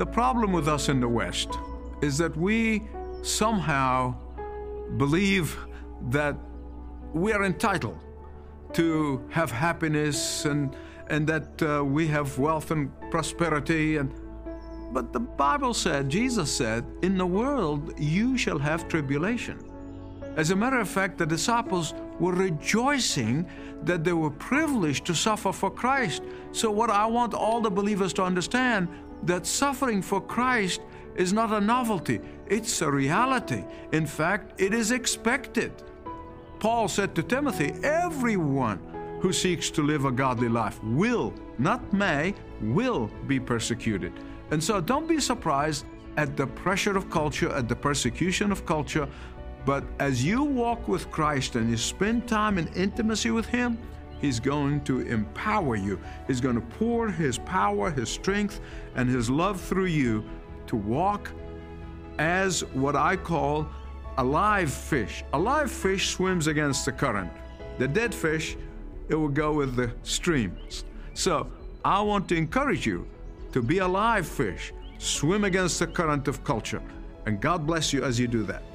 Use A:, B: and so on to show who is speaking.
A: The problem with us in the West is that we somehow believe that we are entitled to have happiness and that we have wealth and prosperity. But the Bible said, Jesus said, in the world you shall have tribulation. As a matter of fact, the disciples were rejoicing that they were privileged to suffer for Christ. So what I want all the believers to understand, that suffering for Christ is not a novelty, it's a reality. In fact, it is expected. Paul said to Timothy, everyone who seeks to live a godly life will, not may, will be persecuted. And so don't be surprised at the pressure of culture, at the persecution of culture. But as you walk with Christ and you spend time in intimacy with Him, He's going to empower you. He's going to pour His power, His strength, and His love through you to walk as what I call a live fish. A live fish swims against the current. The dead fish, it will go with the streams. So I want to encourage you to be a live fish, swim against the current of culture. And God bless you as you do that.